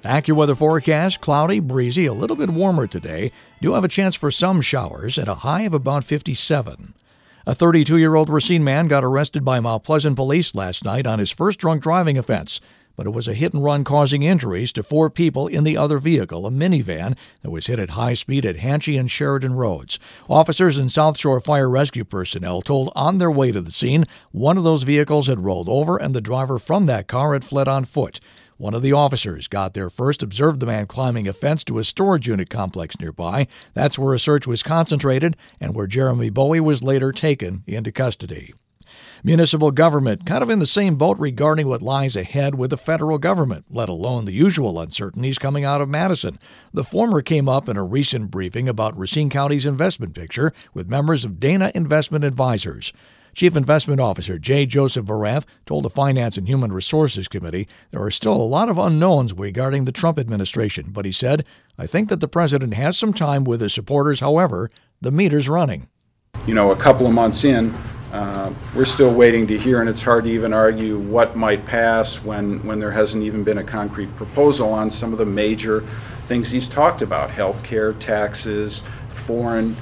AccuWeather forecast, cloudy, breezy, a little bit warmer today. Do have a chance for some showers at a high of about 57. A 32-year-old Racine man got arrested by Mount Pleasant police last night on his first drunk driving offense, but it was a hit-and-run causing injuries to 4 people in the other vehicle, a minivan that was hit at high speed at Hanchy and Sheridan Roads. Officers and South Shore Fire Rescue personnel told on their way to the scene one of those vehicles had rolled over and the driver from that car had fled on foot. One of the officers got there first, observed the man climbing a fence to a storage unit complex nearby. That's where a search was concentrated and where Jeremy Bowie was later taken into custody. Municipal government kind of in the same boat regarding what lies ahead with the federal government, let alone the usual uncertainties coming out of Madison. The former came up in a recent briefing about Racine County's investment picture with members of Dana Investment Advisors. Chief Investment Officer J. Joseph Varanth told the Finance and Human Resources Committee there are still a lot of unknowns regarding the Trump administration, but he said, "I think that the president has some time with his supporters. However, the meter's running." A couple of months in, we're still waiting to hear, and it's hard to even argue what might pass when there hasn't even been a concrete proposal on some of the major things he's talked about: health care, taxes, foreign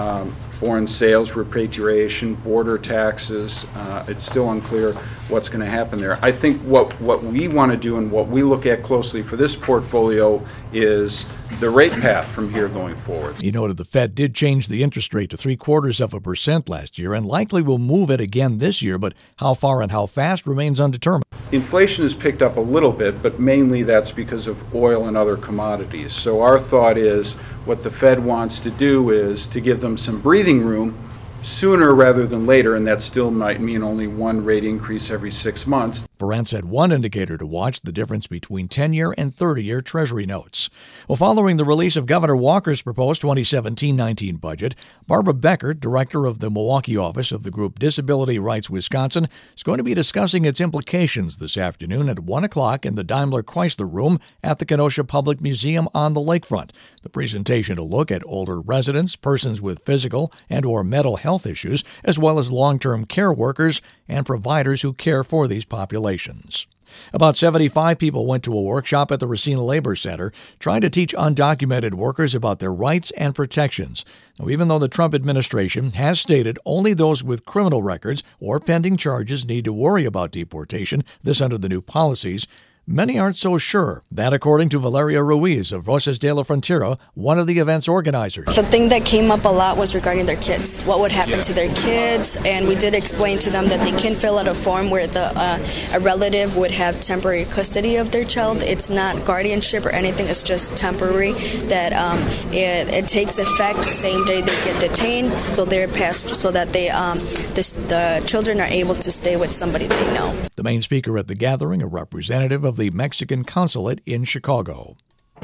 sales, repatriation, border taxes. It's still unclear what's going to happen there. I think what we want to do and what we look at closely for this portfolio is the rate path from here going forward. He noted the Fed did change the interest rate to 0.75% last year and likely will move it again this year, but how far and how fast remains undetermined. Inflation has picked up a little bit, but mainly that's because of oil and other commodities. So our thought is what the Fed wants to do is to give them some breathing room sooner rather than later, and that still might mean only one rate increase every 6 months. Varanth said one indicator to watch, the difference between 10-year and 30-year Treasury notes. Well, following the release of Governor Walker's proposed 2017-19 budget, Barbara Becker, director of the Milwaukee office of the group Disability Rights Wisconsin, is going to be discussing its implications this afternoon at 1 o'clock in the Daimler Chrysler Room at the Kenosha Public Museum on the lakefront. The presentation will look at older residents, persons with physical and or mental health issues, as well as long-term care workers and providers who care for these populations. About 75 people went to a workshop at the Racine Labor Center trying to teach undocumented workers about their rights and protections. Now, even though the Trump administration has stated only those with criminal records or pending charges need to worry about deportation, this under the new policies, many aren't so sure. That according to Valeria Ruiz of Voces de la Frontera, one of the event's organizers. The thing that came up a lot was regarding their kids. What would happen to their kids? And we did explain to them that they can fill out a form where a relative would have temporary custody of their child. It's not guardianship or anything. It's just temporary. That it takes effect the same day they get detained, so they're passed, so that the children are able to stay with somebody they know. The main speaker at the gathering, a representative of the Mexican consulate in Chicago.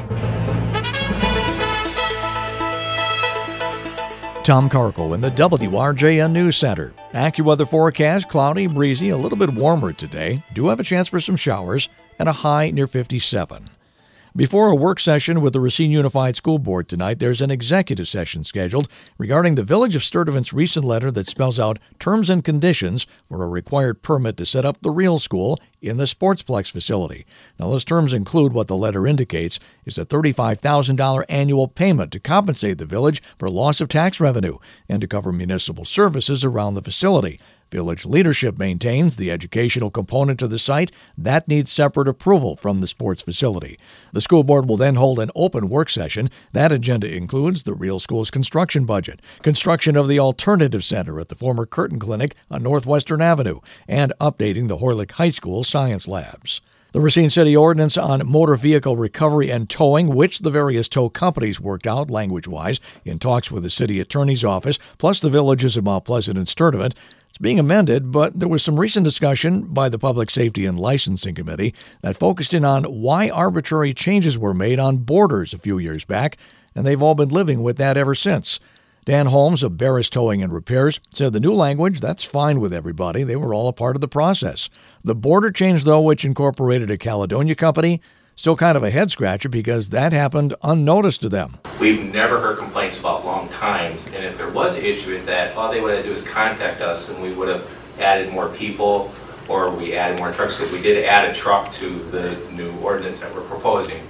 Tom Carkle in the WRJN News Center. AccuWeather forecast, cloudy, breezy, a little bit warmer today. Do have a chance for some showers and a high near 57. Before a work session with the Racine Unified School Board tonight, there's an executive session scheduled regarding the Village of Sturtevant's recent letter that spells out terms and conditions for a required permit to set up the real school in the Sportsplex facility. Now, those terms include what the letter indicates is a $35,000 annual payment to compensate the village for loss of tax revenue and to cover municipal services around the facility. Village leadership maintains the educational component to the site that needs separate approval from the sports facility. The school board will then hold an open work session. That agenda includes the real school's construction budget, construction of the alternative center at the former Curtin Clinic on Northwestern Avenue, and updating the Horlick High School science labs. The Racine City Ordinance on Motor Vehicle Recovery and Towing, which the various tow companies worked out language-wise in talks with the city attorney's office, plus the villages of Mount Pleasant and Sturtevant. It's being amended, but there was some recent discussion by the Public Safety and Licensing Committee that focused in on why arbitrary changes were made on borders a few years back, and they've all been living with that ever since. Dan Holmes of Barris Towing and Repairs said the new language, that's fine with everybody. They were all a part of the process. The border change, though, which incorporated a Caledonia company, still kind of a head-scratcher because that happened unnoticed to them. We've never heard complaints about long times, and if there was an issue with that, all they would have to do is contact us, and we would have added more people, or we added more trucks, because we did add a truck to the new ordinance that we're proposing.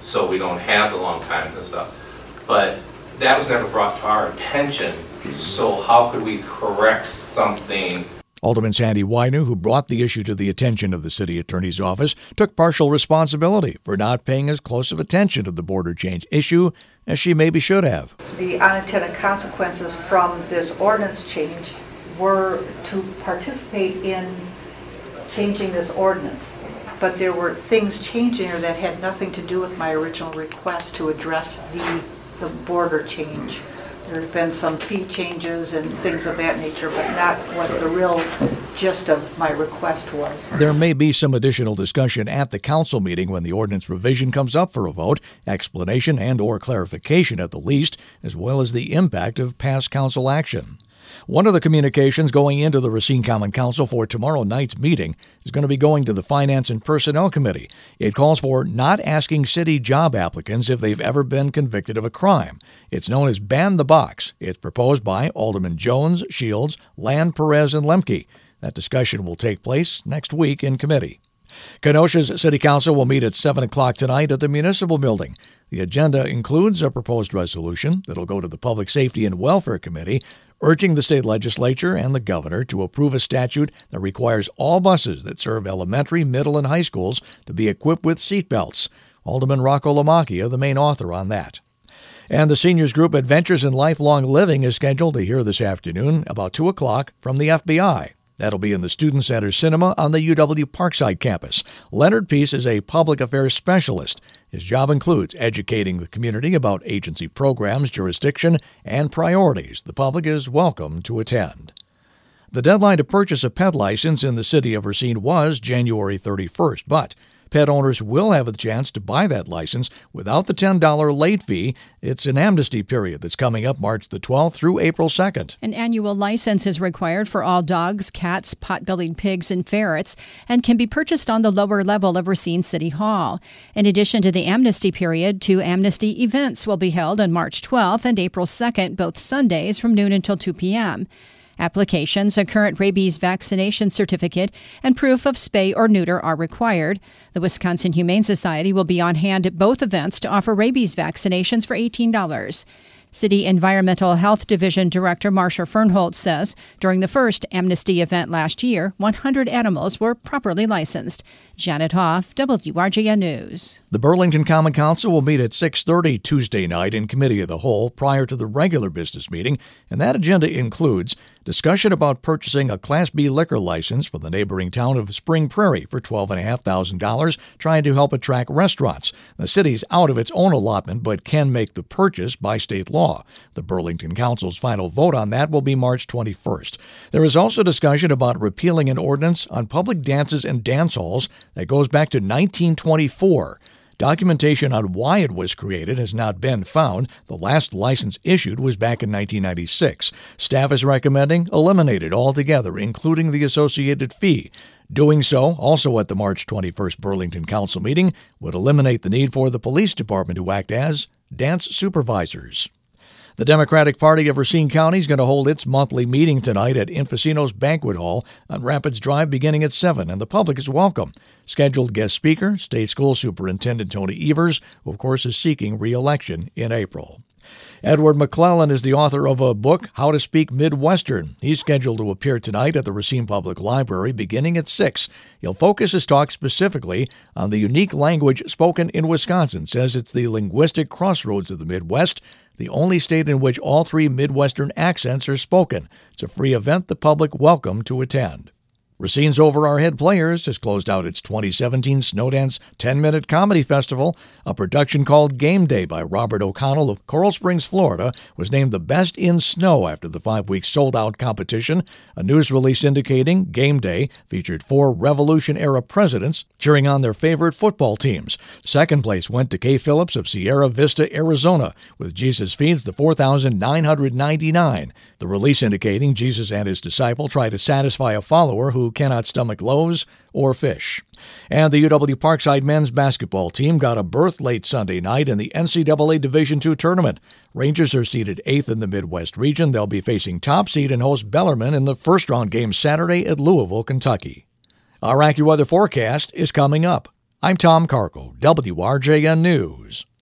so we don't have the long times and stuff. But that was never brought to our attention, so how could we correct something? Alderman Sandy Widener, who brought the issue to the attention of the city attorney's office, took partial responsibility for not paying as close of attention to the border change issue as she maybe should have. The unintended consequences from this ordinance change were to participate in changing this ordinance. But there were things changing here that had nothing to do with my original request to address the border change. There have been some fee changes and things of that nature, but not what the real gist of my request was. There may be some additional discussion at the council meeting when the ordinance revision comes up for a vote, explanation and/or clarification at the least, as well as the impact of past council action. One of the communications going into the Racine Common Council for tomorrow night's meeting is going to be going to the Finance and Personnel Committee. It calls for not asking city job applicants if they've ever been convicted of a crime. It's known as Ban the Box. It's proposed by Alderman Jones, Shields, Land, Perez, and Lemke. That discussion will take place next week in committee. Kenosha's City Council will meet at 7 o'clock tonight at the Municipal Building. The agenda includes a proposed resolution that will go to the Public Safety and Welfare Committee, urging the state legislature and the governor to approve a statute that requires all buses that serve elementary, middle, and high schools to be equipped with seat belts. Alderman Rocco Lamacchia, the main author on that. And the seniors group Adventures in Lifelong Living is scheduled to hear this afternoon about 2 o'clock from the FBI. That'll be in the Student Center Cinema on the UW Parkside campus. Leonard Peace is a public affairs specialist. His job includes educating the community about agency programs, jurisdiction, and priorities. The public is welcome to attend. The deadline to purchase a pet license in the city of Racine was January 31st, but pet owners will have a chance to buy that license without the $10 late fee. It's an amnesty period that's coming up March the 12th through April 2nd. An annual license is required for all dogs, cats, pot-bellied pigs, and ferrets, and can be purchased on the lower level of Racine City Hall. In addition to the amnesty period, 2 amnesty events will be held on March 12th and April 2nd, both Sundays from noon until 2 p.m. Applications, a current rabies vaccination certificate, and proof of spay or neuter are required. The Wisconsin Humane Society will be on hand at both events to offer rabies vaccinations for $18. City Environmental Health Division Director Marcia Fernholtz says during the first amnesty event last year, 100 animals were properly licensed. Janet Hoff, WRJN News. The Burlington Common Council will meet at 6:30 Tuesday night in Committee of the Whole prior to the regular business meeting, and that agenda includes discussion about purchasing a Class B liquor license from the neighboring town of Spring Prairie for $12,500, trying to help attract restaurants. The city's out of its own allotment but can make the purchase by state law. The Burlington Council's final vote on that will be March 21st. There is also discussion about repealing an ordinance on public dances and dance halls that goes back to 1924. Documentation on why it was created has not been found. The last license issued was back in 1996. Staff is recommending eliminate it altogether, including the associated fee. Doing so, also at the March 21st Burlington Council meeting, would eliminate the need for the police department to act as dance supervisors. The Democratic Party of Racine County is going to hold its monthly meeting tonight at Infocino's Banquet Hall on Rapids Drive beginning at 7, and the public is welcome. Scheduled guest speaker, State School Superintendent Tony Evers, who of course is seeking re-election in April. Edward McClellan is the author of a book, How to Speak Midwestern. He's scheduled to appear tonight at the Racine Public Library beginning at 6. He'll focus his talk specifically on the unique language spoken in Wisconsin, says it's the linguistic crossroads of the Midwest, the only state in which all 3 Midwestern accents are spoken. It's a free event the public welcome to attend. Racine's Over Our Head Players has closed out its 2017 Snowdance 10-Minute Comedy Festival. A production called Game Day by Robert O'Connell of Coral Springs, Florida, was named the best in snow after the 5-week sold-out competition. A news release indicating Game Day featured 4 Revolution-era presidents cheering on their favorite football teams. Second place went to Kay Phillips of Sierra Vista, Arizona, with Jesus Feeds the 4,999. The release indicating Jesus and his disciple try to satisfy a follower who cannot stomach loaves or fish. And the UW Parkside men's basketball team got a berth late Sunday night in the NCAA Division II tournament. Rangers are seeded 8th in the Midwest region. They'll be facing top seed and host Bellarmine in the first-round game Saturday at Louisville, Kentucky. Our AccuWeather forecast is coming up. I'm Tom Carkle, WRJN News.